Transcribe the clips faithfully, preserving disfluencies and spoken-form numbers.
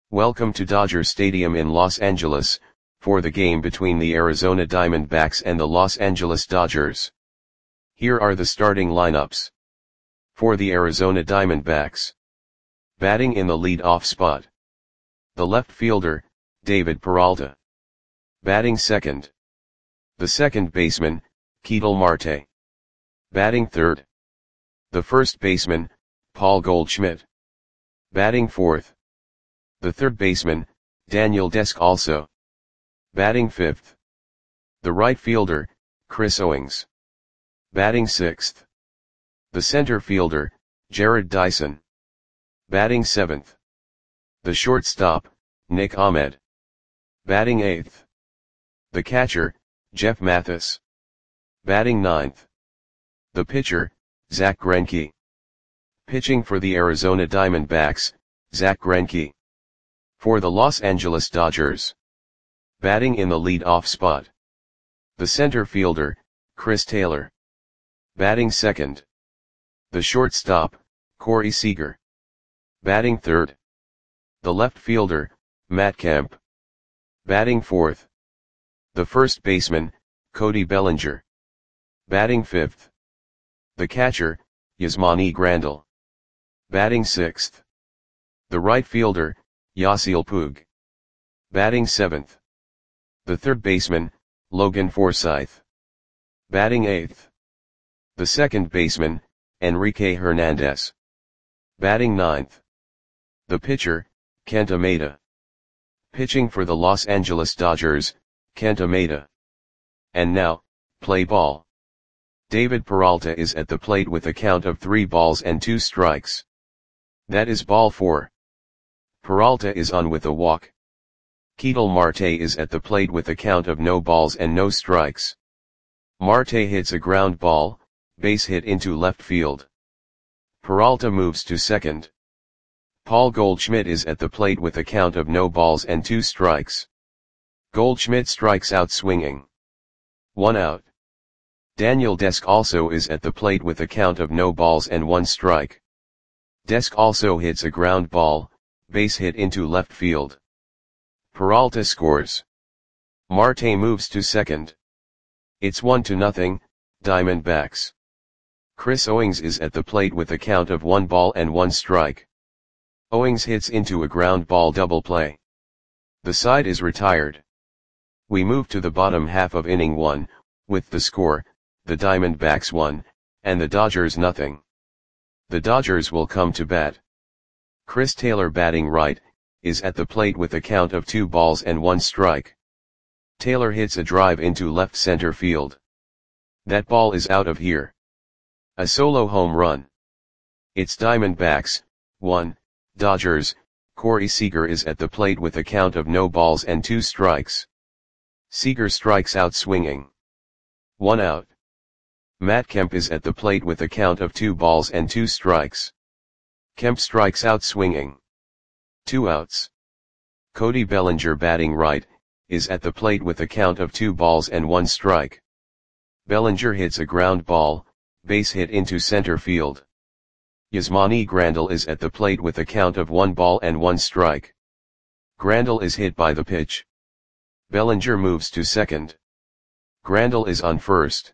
Welcome to Dodger Stadium in Los Angeles, for the game between the Arizona Diamondbacks and the Los Angeles Dodgers. Here are the starting lineups. For the Arizona Diamondbacks. Batting in the lead-off spot. The left fielder, David Peralta. Batting second. The second baseman, Ketel Marte. Batting third. The first baseman, Paul Goldschmidt. Batting fourth. The third baseman, Daniel Descalso. Batting fifth. The right fielder, Chris Owings. Batting sixth. The center fielder, Jarrod Dyson. Batting seventh. The shortstop, Nick Ahmed. Batting eighth. The catcher, Jeff Mathis. Batting ninth. The pitcher, Zack Greinke. Pitching for the Arizona Diamondbacks, Zack Greinke. For the Los Angeles Dodgers. Batting in the lead-off spot. The center fielder, Chris Taylor. Batting second. The shortstop, Corey Seager. Batting third. The left fielder, Matt Kemp. Batting fourth. The first baseman, Cody Bellinger. Batting fifth. The catcher, Yasmani Grandal. Batting sixth. The right fielder, Yasiel Puig. Batting seventh. The third baseman, Logan Forsythe. Batting eighth. The second baseman, Enrique Hernandez. Batting ninth. The pitcher, Kenta Maeda. Pitching for the Los Angeles Dodgers, Kenta Maeda. And now, play ball. David Peralta is at the plate with a count of three balls and two strikes. That is ball four. Peralta is on with a walk. Ketel Marte is at the plate with a count of no balls and no strikes. Marte hits a ground ball, base hit into left field. Peralta moves to second. Paul Goldschmidt is at the plate with a count of no balls and two strikes. Goldschmidt strikes out swinging. One out. Daniel Descalso is at the plate with a count of no balls and one strike. Descalso hits a ground ball, base hit into left field. Peralta scores. Marte moves to second. It's one to nothing, Diamondbacks. Chris Owings is at the plate with a count of one ball and one strike. Owings hits into a ground ball double play. The side is retired. We move to the bottom half of inning one, with the score, the Diamondbacks one, and the Dodgers nothing. The Dodgers will come to bat. Chris Taylor batting right, is at the plate with a count of two balls and one strike. Taylor hits a drive into left center field. That ball is out of here. A solo home run. It's Diamondbacks, one, Dodgers. Corey Seager is at the plate with a count of no balls and two strikes. Seager strikes out swinging. One out. Matt Kemp is at the plate with a count of two balls and two strikes. Kemp strikes out swinging. Two outs. Cody Bellinger batting right, is at the plate with a count of two balls and one strike. Bellinger hits a ground ball, base hit into center field. Yasmani Grandal is at the plate with a count of one ball and one strike. Grandal is hit by the pitch. Bellinger moves to second. Grandal is on first.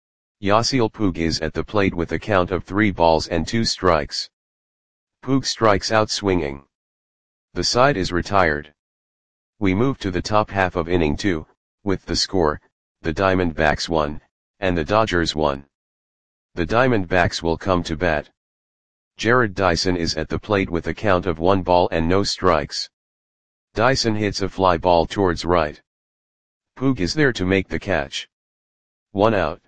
Yasiel Puig is at the plate with a count of three balls and two strikes. Puig strikes out swinging. The side is retired. We move to the top half of inning two, with the score, the Diamondbacks one, and the Dodgers one. The Diamondbacks will come to bat. Jarrod Dyson is at the plate with a count of one ball and no strikes. Dyson hits a fly ball towards right. Puig is there to make the catch. One out.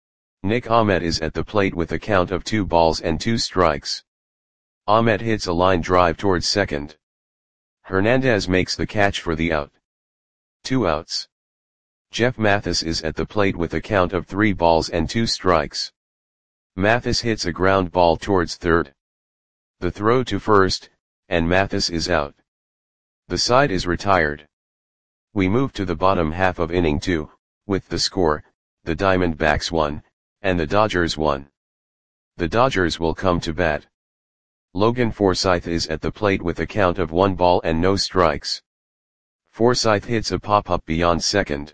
Nick Ahmed is at the plate with a count of two balls and two strikes. Ahmed hits a line drive towards second. Hernandez makes the catch for the out. Two outs. Jeff Mathis is at the plate with a count of three balls and two strikes. Mathis hits a ground ball towards third. The throw to first, and Mathis is out. The side is retired. We move to the bottom half of inning two, with the score, the Diamondbacks one, and the Dodgers one. The Dodgers will come to bat. Logan Forsythe is at the plate with a count of one ball and no strikes. Forsythe hits a pop-up beyond second.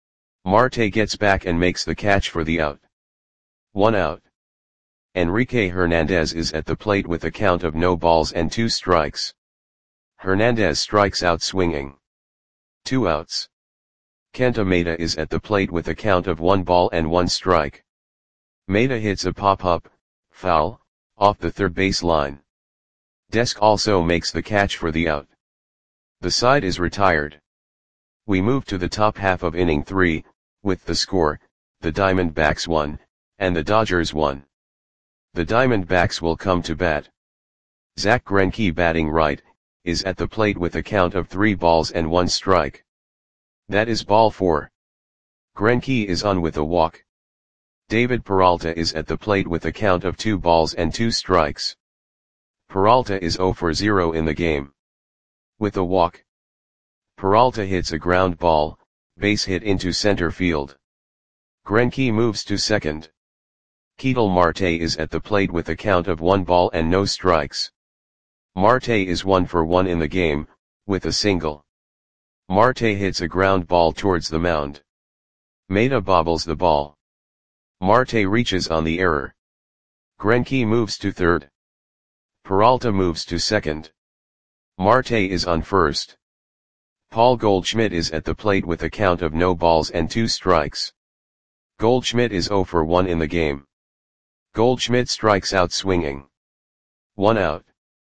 Marte gets back and makes the catch for the out. One out. Enrique Hernandez is at the plate with a count of no balls and two strikes. Hernandez strikes out swinging. Two outs. Kenta Maeda is at the plate with a count of one ball and one strike. Maeda hits a pop-up, foul, off the third base line. Desk also makes the catch for the out. The side is retired. We move to the top half of inning three, with the score, the Diamondbacks won, and the Dodgers won. The Diamondbacks will come to bat. Zach Greinke, batting right, is at the plate with a count of three balls and one strike. That is ball four. Greinke is on with a walk. David Peralta is at the plate with a count of two balls and two strikes. Peralta is zero for zero in the game. With a walk, Peralta hits a ground ball, base hit into center field. Greinke moves to second. Ketel Marte is at the plate with a count of one ball and no strikes. Marte is one for one in the game, with a single. Marte hits a ground ball towards the mound. Maeda bobbles the ball. Marte reaches on the error. Greinke moves to third. Peralta moves to second. Marte is on first. Paul Goldschmidt is at the plate with a count of no balls and two strikes. Goldschmidt is zero for one in the game. Goldschmidt strikes out swinging. One out.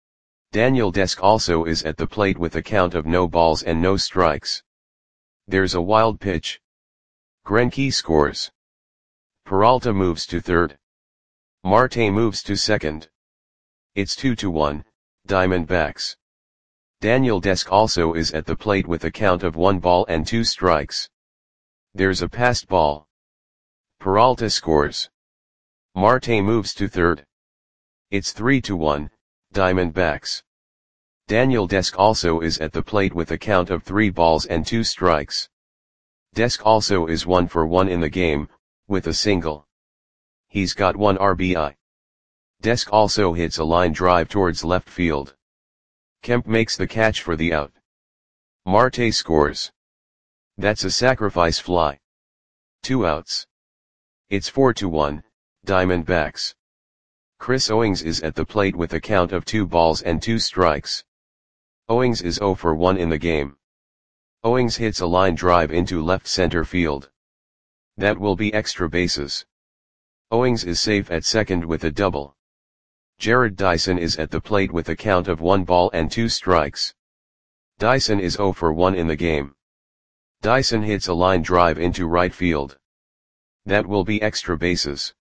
Daniel Desk also is at the plate with a count of no balls and no strikes. There's a wild pitch. Greinke scores. Peralta moves to third. Marte moves to second. It's two to one, Diamondbacks. Daniel Desk also is at the plate with a count of one ball and two strikes. There's a passed ball. Peralta scores. Marte moves to third. It's three to one, Diamondbacks. Daniel Desk also is at the plate with a count of three balls and two strikes. Desk also is one for one in the game, with a single. He's got one R B I. Desk also hits a line drive towards left field. Kemp makes the catch for the out. Marte scores. That's a sacrifice fly. Two outs. It's four to one, Diamondbacks. Chris Owings is at the plate with a count of two balls and two strikes. Owings is zero for one in the game. Owings hits a line drive into left center field. That will be extra bases. Owings is safe at second with a double. Jared Dyson is at the plate with a count of one ball and two strikes. Dyson is zero for one in the game. Dyson hits a line drive into right field. That will be extra bases.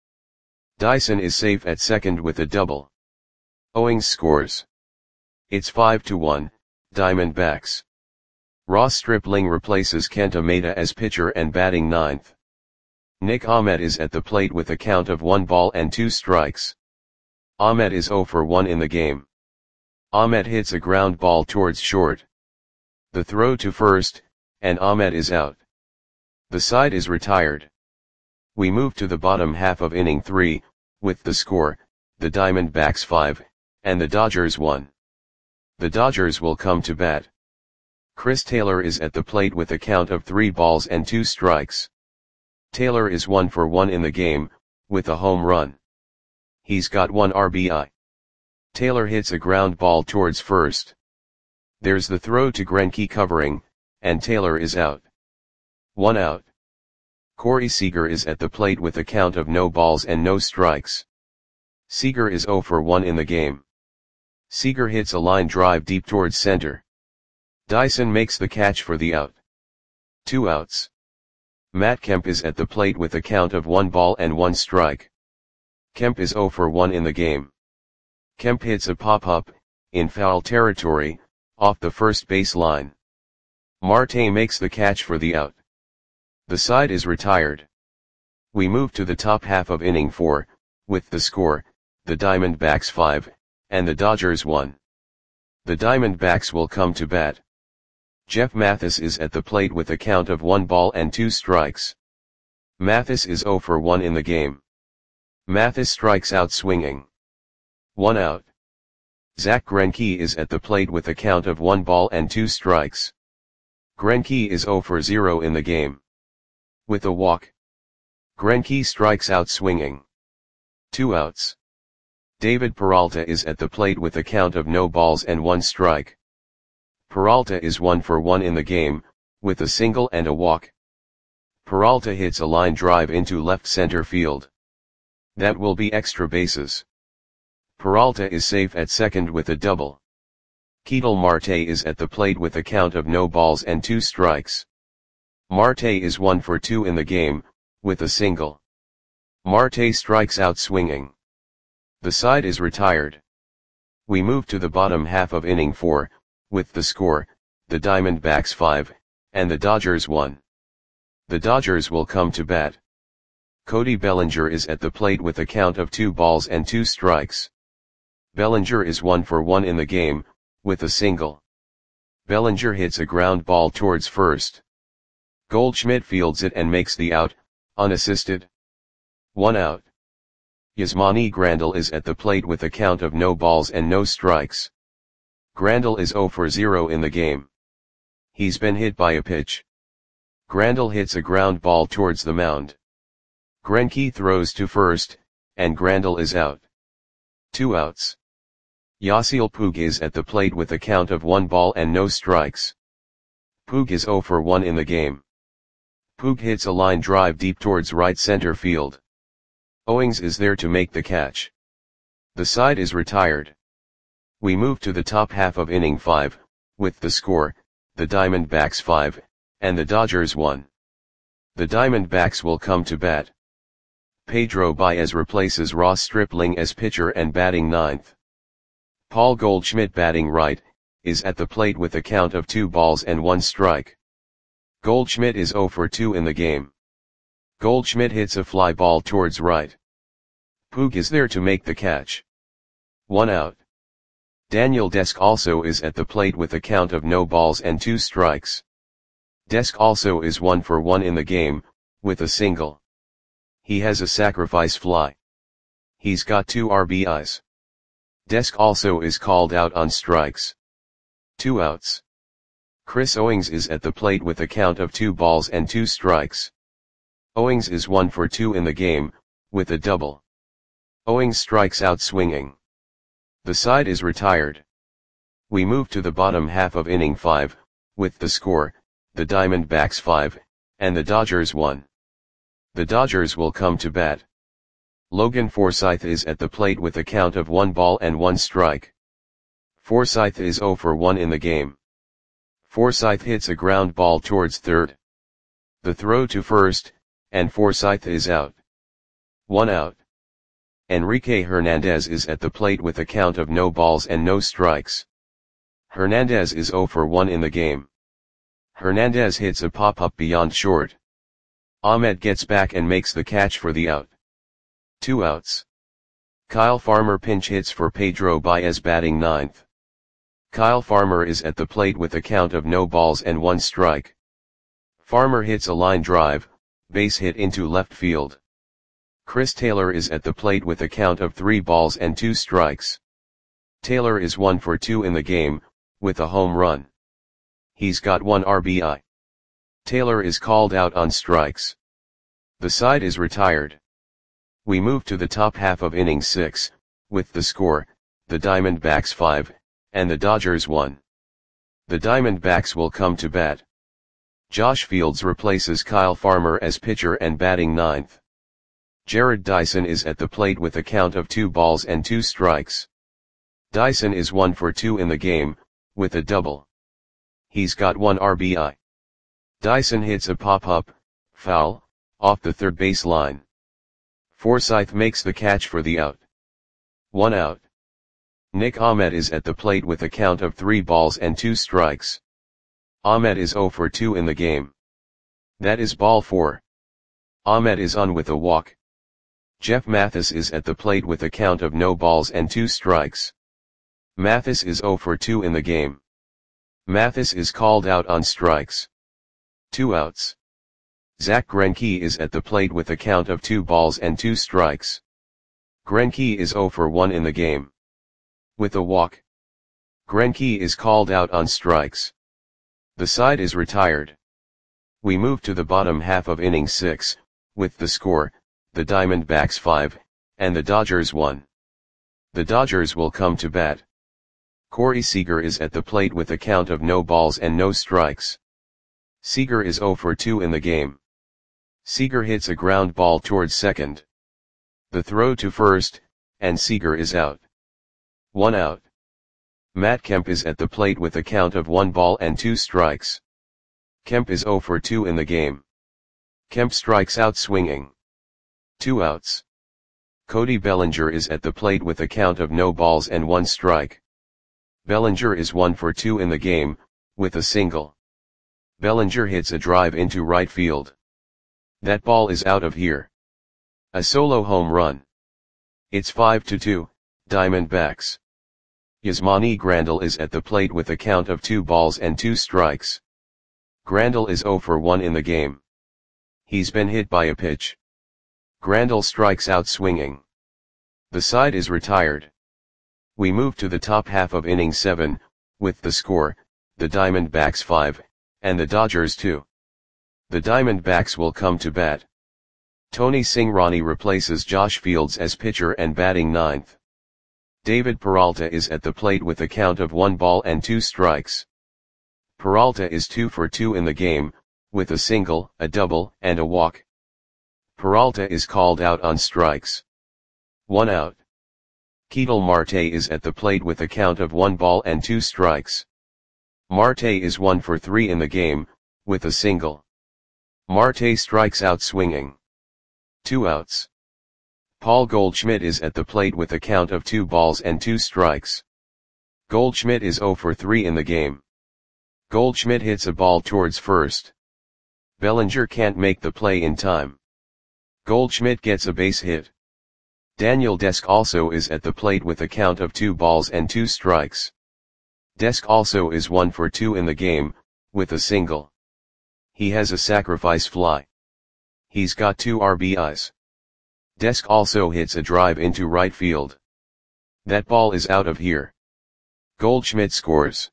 Dyson is safe at second with a double. Owings scores. It's five to one, Diamondbacks. Ross Stripling replaces Kenta Maeda as pitcher and batting ninth. Nick Ahmed is at the plate with a count of one ball and two strikes. Ahmed is zero for one in the game. Ahmed hits a ground ball towards short. The throw to first, and Ahmed is out. The side is retired. We move to the bottom half of inning three, with the score, the Diamondbacks five, and the Dodgers one. The Dodgers will come to bat. Chris Taylor is at the plate with a count of three balls and two strikes. Taylor is one for one in the game, with a home run. He's got one R B I. Taylor hits a ground ball towards first. There's the throw to Greinke covering, and Taylor is out. One out. Corey Seager is at the plate with a count of no balls and no strikes. Seager is zero for one in the game. Seager hits a line drive deep towards center. Dyson makes the catch for the out. Two outs. Matt Kemp is at the plate with a count of one ball and one strike. Kemp is zero for one in the game. Kemp hits a pop-up, in foul territory, off the first base line. Marte makes the catch for the out. The side is retired. We move to the top half of inning four, with the score, the Diamondbacks five, and the Dodgers one. The Diamondbacks will come to bat. Jeff Mathis is at the plate with a count of one ball and two strikes. Mathis is zero for one in the game. Mathis strikes out swinging. One out. Zach Greinke is at the plate with a count of one ball and two strikes. Greinke is zero for zero in the game. With a walk, Greinke strikes out swinging. Two outs. David Peralta is at the plate with a count of no balls and one strike. Peralta is one for one in the game, with a single and a walk. Peralta hits a line drive into left center field. That will be extra bases. Peralta is safe at second with a double. Ketel Marte is at the plate with a count of no balls and two strikes. Marte is one for two in the game, with a single. Marte strikes out swinging. The side is retired. We move to the bottom half of inning four, with the score, the Diamondbacks five, and the Dodgers one. The Dodgers will come to bat. Cody Bellinger is at the plate with a count of two balls and two strikes. Bellinger is one for one in the game, with a single. Bellinger hits a ground ball towards first. Goldschmidt fields it and makes the out, unassisted. One out. Yasmani Grandal is at the plate with a count of no balls and no strikes. Grandal is zero for zero in the game. He's been hit by a pitch. Grandal hits a ground ball towards the mound. Greinke throws to first, and Grandal is out. Two outs. Yasiel Puig is at the plate with a count of one ball and no strikes. Puig is zero for one in the game. Puig hits a line drive deep towards right center field. Owings is there to make the catch. The side is retired. We move to the top half of inning five, with the score, the Diamondbacks five, and the Dodgers one. The Diamondbacks will come to bat. Pedro Baez replaces Ross Stripling as pitcher and batting ninth. Paul Goldschmidt batting right, is at the plate with a count of two balls and one strike. Goldschmidt is zero for two in the game. Goldschmidt hits a fly ball towards right. Puig is there to make the catch. One out. Daniel Desk also is at the plate with a count of no balls and two strikes. Desk also is one for one in the game, with a single. He has a sacrifice fly. He's got two R B Is. Desk also is called out on strikes. Two outs. Chris Owings is at the plate with a count of two balls and two strikes. Owings is one for two in the game, with a double. Owings strikes out swinging. The side is retired. We move to the bottom half of inning five, with the score, the Diamondbacks five, and the Dodgers one. The Dodgers will come to bat. Logan Forsythe is at the plate with a count of one ball and one strike. Forsythe is zero for one in the game. Forsythe hits a ground ball towards third. The throw to first, and Forsythe is out. One out. Enrique Hernandez is at the plate with a count of no balls and no strikes. Hernandez is zero for one in the game. Hernandez hits a pop-up beyond short. Ahmed gets back and makes the catch for the out. Two outs. Kyle Farmer pinch hits for Pedro Baez batting ninth. Kyle Farmer is at the plate with a count of no balls and one strike. Farmer hits a line drive, base hit into left field. Chris Taylor is at the plate with a count of three balls and two strikes. Taylor is one for two in the game, with a home run. He's got one R B I. Taylor is called out on strikes. The side is retired. We move to the top half of inning six, with the score, the Diamondbacks five, and the Dodgers one. The Diamondbacks will come to bat. Josh Fields replaces Kyle Farmer as pitcher and batting ninth. Jared Dyson is at the plate with a count of two balls and two strikes. Dyson is one for two in the game, with a double. He's got one R B I. Dyson hits a pop-up, foul, off the third base line. Forsythe makes the catch for the out. One out. Nick Ahmed is at the plate with a count of three balls and two strikes. Ahmed is zero for two in the game. That is ball four. Ahmed is on with a walk. Jeff Mathis is at the plate with a count of no balls and two strikes. Mathis is zero for two in the game. Mathis is called out on strikes. Two outs. Zach Greinke is at the plate with a count of two balls and two strikes. Greinke is zero for one in the game. With a walk. Greinke is called out on strikes. The side is retired. We move to the bottom half of inning six, with the score, the Diamondbacks five, and the Dodgers one. The Dodgers will come to bat. Corey Seager is at the plate with a count of no balls and no strikes. Seager is oh for two in the game. Seager hits a ground ball towards second. The throw to first, and Seager is out. One out. Matt Kemp is at the plate with a count of one ball and two strikes. Kemp is oh for two in the game. Kemp strikes out swinging. Two outs. Cody Bellinger is at the plate with a count of no balls and one strike. Bellinger is one for two in the game, with a single. Bellinger hits a drive into right field. That ball is out of here. A solo home run. It's five to two, Diamondbacks. Yasmani Grandal is at the plate with a count of two balls and two strikes. Grandal is oh for one in the game. He's been hit by a pitch. Grandal strikes out swinging. The side is retired. We move to the top half of inning seven, with the score, the Diamondbacks five, and the Dodgers two. The Diamondbacks will come to bat. Tony Cingrani replaces Josh Fields as pitcher and batting ninth. David Peralta is at the plate with a count of one ball and two strikes. Peralta is two for two in the game, with a single, a double, and a walk. Peralta is called out on strikes. One out. Ketel Marte is at the plate with a count of one ball and two strikes. Marte is one for three in the game, with a single. Marte strikes out swinging. Two outs. Paul Goldschmidt is at the plate with a count of two balls and two strikes. Goldschmidt is oh for three in the game. Goldschmidt hits a ball towards first. Bellinger can't make the play in time. Goldschmidt gets a base hit. Daniel Desk also is at the plate with a count of two balls and two strikes. Desk also is one for two in the game, with a single. He has a sacrifice fly. He's got two R B Is. Desk also hits a drive into right field. That ball is out of here. Goldschmidt scores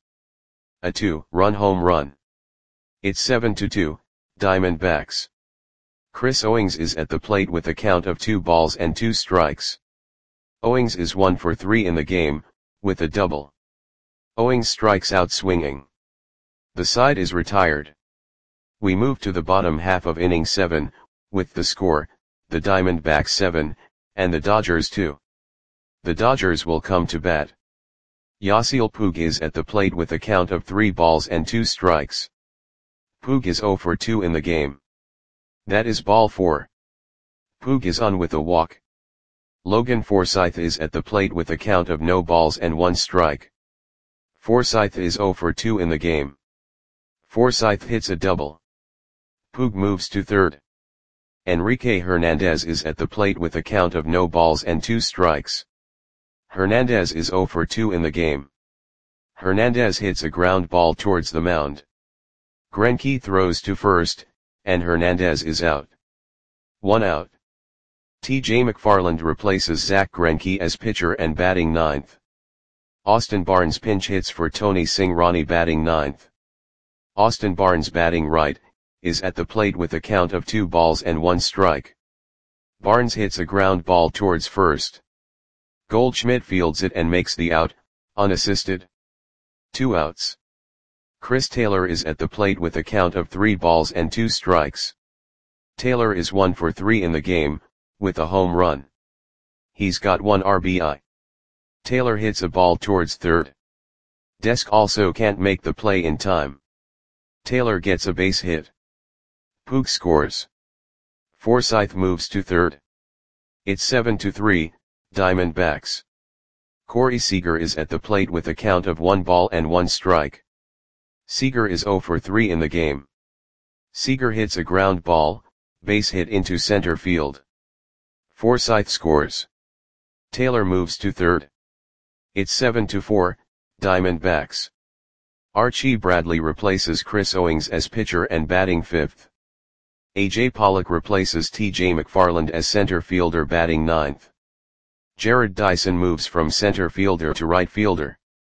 a two-run home run. It's seven to two, Diamondbacks. Chris Owings is at the plate with a count of two balls and two strikes. Owings is one for three in the game, with a double. Owings strikes out swinging. The side is retired. We move to the bottom half of inning seven, with the score, the Diamondbacks seven, and the Dodgers two. The Dodgers will come to bat. Yasiel Puig is at the plate with a count of three balls and two strikes. Puig is oh for two in the game. That is ball four. Puig is on with a walk. Logan Forsythe is at the plate with a count of no balls and one strike. Forsythe is oh for two in the game. Forsythe hits a double. Puig moves to third. Enrique Hernandez is at the plate with a count of no balls and two strikes. Hernandez is oh for two in the game. Hernandez hits a ground ball towards the mound. Greinke throws to first, and Hernandez is out. One out. T J McFarland replaces Zach Greinke as pitcher and batting ninth. Austin Barnes pinch hits for Tony Cingrani batting ninth. Austin Barnes batting right, is at the plate with a count of two balls and one strike. Barnes hits a ground ball towards first. Goldschmidt fields it and makes the out, unassisted. Two outs. Chris Taylor is at the plate with a count of three balls and two strikes. Taylor is one for three in the game, with a home run. He's got one R B I. Taylor hits a ball towards third. Desk also can't make the play in time. Taylor gets a base hit. Puig scores. Forsythe moves to third. It's seven to three, Diamondbacks. Corey Seager is at the plate with a count of one ball and one strike. Seager is oh for three in the game. Seager hits a ground ball, base hit into center field. Forsythe scores. Taylor moves to third. It's seven to four, Diamondbacks. Archie Bradley replaces Chris Owings as pitcher and batting fifth. A J Pollock replaces T J McFarland as center fielder batting ninth. Jared Dyson moves from center fielder to right fielder.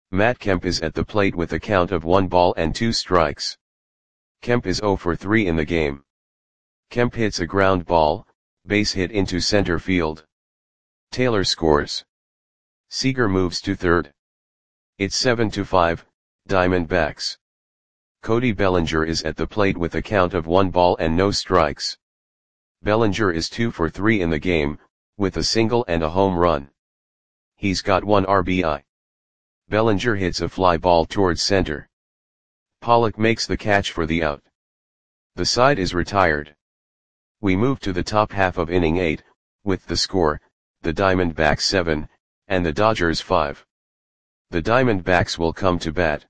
Matt Kemp is at the plate with a count of one ball and two strikes. Kemp is zero for three in the game. Kemp hits a ground ball, base hit into center field. Taylor scores. Seager moves to third. It's seven to five, Diamondbacks. Cody Bellinger is at the plate with a count of one ball and no strikes. Bellinger is two for three in the game, with a single and a home run. He's got one R B I. Bellinger hits a fly ball towards center. Pollock makes the catch for the out. The side is retired. We move to the top half of inning eight, with the score, the Diamondbacks seven, and the Dodgers five. The Diamondbacks will come to bat.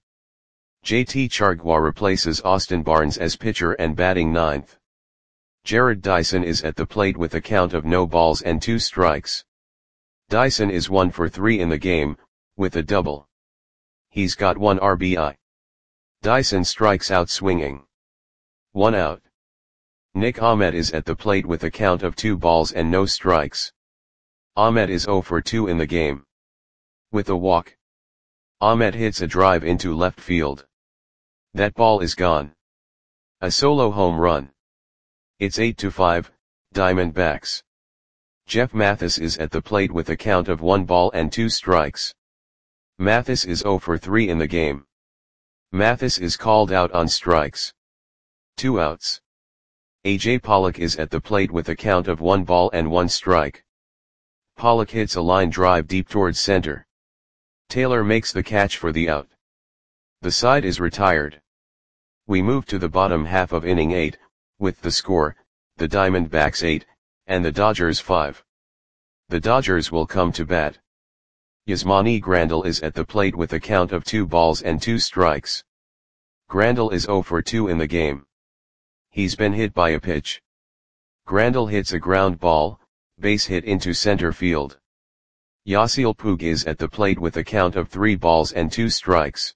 J T Chargois replaces Austin Barnes as pitcher and batting ninth. Jared Dyson is at the plate with a count of no balls and two strikes. Dyson is one for three in the game, with a double. He's got one R B I. Dyson strikes out swinging. One out. Nick Ahmed is at the plate with a count of two balls and no strikes. Ahmed is zero for two in the game. With a walk. Ahmed hits a drive into left field. That ball is gone. A solo home run. It's eight to five, Diamondbacks. Jeff Mathis is at the plate with a count of one ball and two strikes. Mathis is zero for three in the game. Mathis is called out on strikes. Two outs. A J Pollock is at the plate with a count of one ball and one strike. Pollock hits a line drive deep towards center. Taylor makes the catch for the out. The side is retired. We move to the bottom half of inning eight, with the score, the Diamondbacks eight, and the Dodgers five. The Dodgers will come to bat. Yasmani Grandal is at the plate with a count of two balls and two strikes. Grandal is zero for two in the game. He's been hit by a pitch. Grandal hits a ground ball, base hit into center field. Yasiel Puig is at the plate with a count of three balls and two strikes.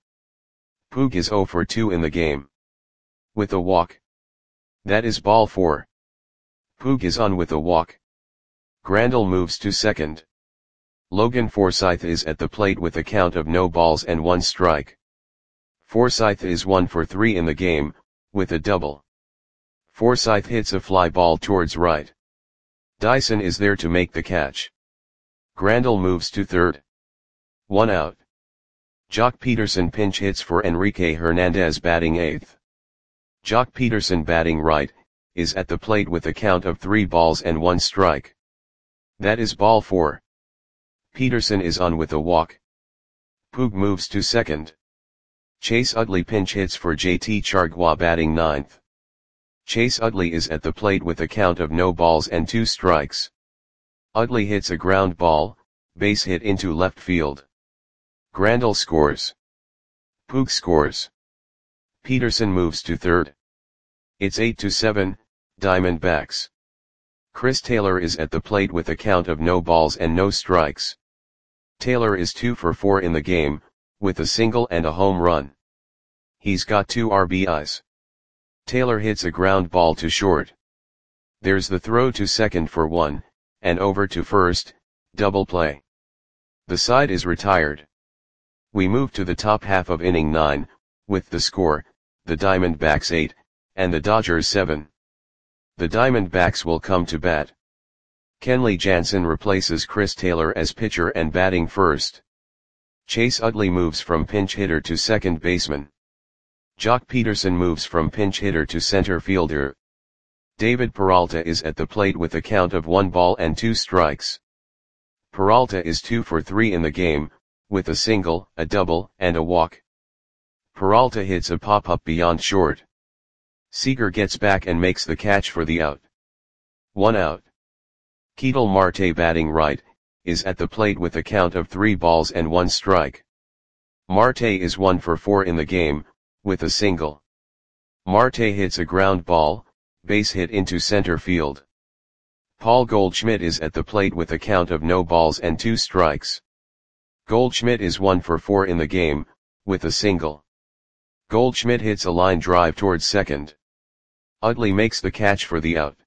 Puig is zero for two in the game. With a walk. That is ball four. Puig is on with a walk. Grandal moves to second. Logan Forsythe is at the plate with a count of no balls and one strike. Forsythe is one for three in the game, with a double. Forsythe hits a fly ball towards right. Dyson is there to make the catch. Grandal moves to third. One out. Jock Peterson pinch hits for Enrique Hernandez batting eighth. Jock Peterson batting right, is at the plate with a count of three balls and one strike. That is ball four. Peterson is on with a walk. Puig moves to second. Chase Utley pinch hits for J T Chargois batting ninth. Chase Utley is at the plate with a count of no balls and two strikes. Utley hits a ground ball, base hit into left field. Grandal scores. Puig scores. Peterson moves to third. It's eight to seven, Diamondbacks. Chris Taylor is at the plate with a count of no balls and no strikes. Taylor is two for four in the game, with a single and a home run. He's got two R B Is. Taylor hits a ground ball to short. There's the throw to second for one, and over to first, double play. The side is retired. We move to the top half of inning nine, with the score, the Diamondbacks eight, and the Dodgers seven. The Diamondbacks will come to bat. Kenley Jansen replaces Chris Taylor as pitcher and batting first. Chase Utley moves from pinch hitter to second baseman. Jock Peterson moves from pinch hitter to center fielder. David Peralta is at the plate with a count of one ball and two strikes. Peralta is two for three in the game, with a single, a double, and a walk. Peralta hits a pop-up beyond short. Seager gets back and makes the catch for the out. One out. Ketel Marte batting right, is at the plate with a count of three balls and one strike. Marte is one for four in the game, with a single. Marte hits a ground ball, base hit into center field. Paul Goldschmidt is at the plate with a count of no balls and two strikes. Goldschmidt is one for four in the game, with a single. Goldschmidt hits a line drive towards second. Utley makes the catch for the out.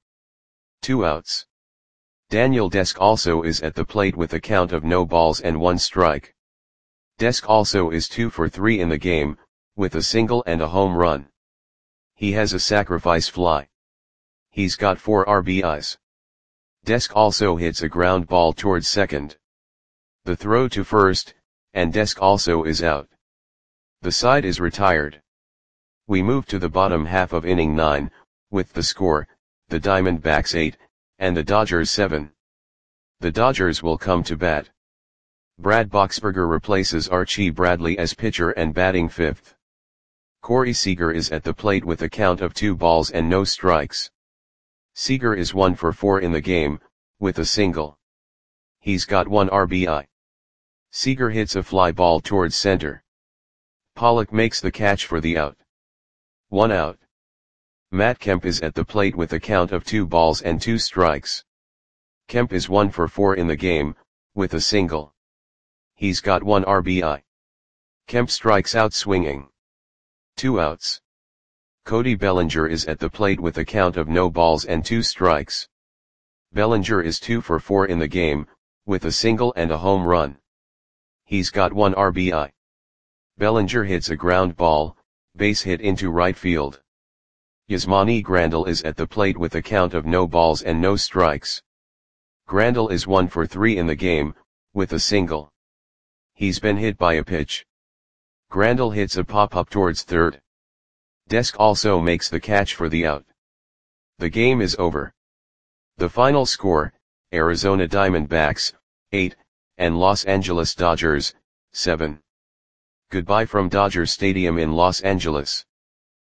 Two outs. Daniel Desk also is at the plate with a count of no balls and one strike. Desk also is two for three in the game, with a single and a home run. He has a sacrifice fly. He's got four R B Is. Desk also hits a ground ball towards second. The throw to first, and Desk also is out. The side is retired. We move to the bottom half of inning nine, with the score, the Diamondbacks eight, and the Dodgers seven. The Dodgers will come to bat. Brad Boxberger replaces Archie Bradley as pitcher and batting fifth. Corey Seager is at the plate with a count of two balls and no strikes. Seager is one for four in the game, with a single. He's got one R B I. Seager hits a fly ball towards center. Pollock makes the catch for the out. One out. Matt Kemp is at the plate with a count of two balls and two strikes. Kemp is one for four in the game, with a single. He's got one R B I. Kemp strikes out swinging. Two outs. Cody Bellinger is at the plate with a count of no balls and two strikes. Bellinger is two for four in the game, with a single and a home run. He's got one R B I. Bellinger hits a ground ball, base hit into right field. Yasmani Grandal is at the plate with a count of no balls and no strikes. Grandal is one for three in the game, with a single. He's been hit by a pitch. Grandal hits a pop-up towards third. Desk also makes the catch for the out. The game is over. The final score, Arizona Diamondbacks, eight, and Los Angeles Dodgers, seven. Goodbye from Dodger Stadium in Los Angeles.